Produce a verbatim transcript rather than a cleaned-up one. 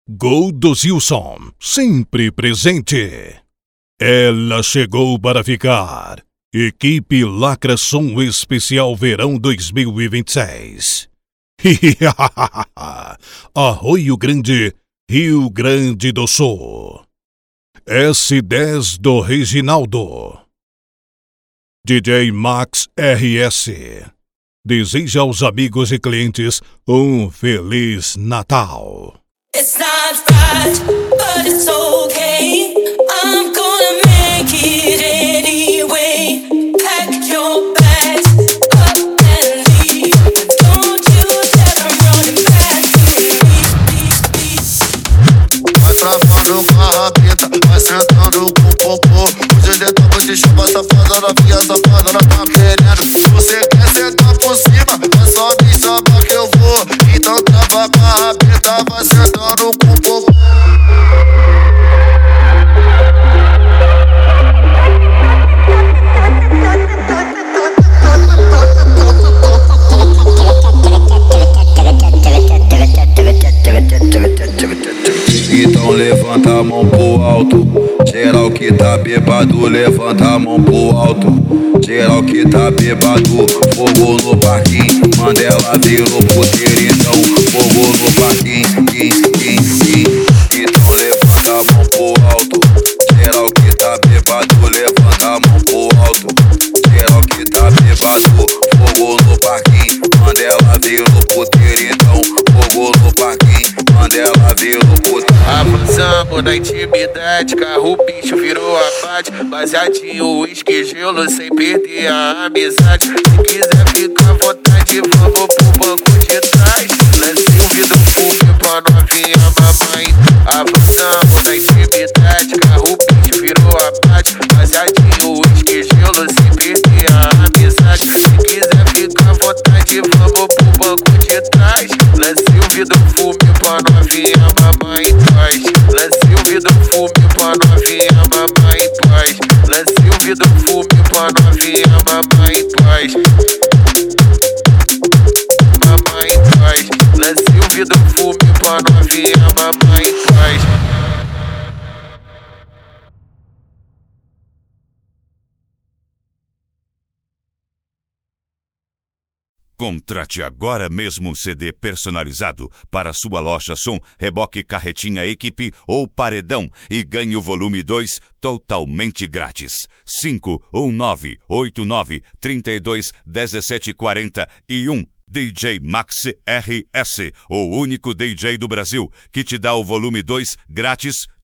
Gol do Zilson, sempre presente. Ela chegou para ficar. Equipe Lacra Som Especial Verão dois mil e vinte e seis. Arroio Grande, Rio Grande do Sul. S dez do Reginaldo. D J Max R S deseja aos amigos e clientes um Feliz Natal. It's not right, but it's okay. I'm gonna make it anyway. Pack your bags up and leave, but don't you dare come running back to me. Vai travando com a rabeta, vai sentando com o popô. Hoje de topo de chuva, safada, novinha, safada, ela tá querendo. Se você quer sentar por cima, é só me chamar que eu vou. Então trava com a rabeta, vai sentando com o popô. Então levanta a mão pro alto. Geral que tá bêbado, levanta a mão pro alto. Geral que tá bêbado, fogo no parquinho. Mandela virou puteiro, então fogo no parquinho. Então levanta a mão pro alto. Geral que tá bêbado, levanta a mão pro alto. Geral que tá bêbado, fogo no parquinho. Mandela virou puteiro, então fogo no parquinho. Mandela virou puteiro. Avançamos na intimidade, carro bicho virou abate. Baseadinho, uísque, gelo, sem perder a amizade. Se quiser ficar à vontade, vamos pro banco de trás. Lance um vidro fume pra novinha mamãe. Avançamos na intimidade, carro bicho virou abate. Baseadinho, uísque, gelo, sem perder a amizade. Se quiser ficar à vontade, vamos pro banco de trás. Lance um vidro fume pra novinha mamãe. Lance um vidro fume pra novinha, mamãe em paz. Lance um vidro fume pra novinha, mamãe em paz. Mamãe em paz. Lance um vidro fume pra novinha, mamãe em paz. Contrate agora mesmo um C D personalizado para sua loja som, reboque, carretinha, equipe ou paredão e ganhe o volume dois totalmente grátis. cinco um nove oito nove três dois um sete quatro um. D J Max R S, o único D J do Brasil que te dá o volume dois grátis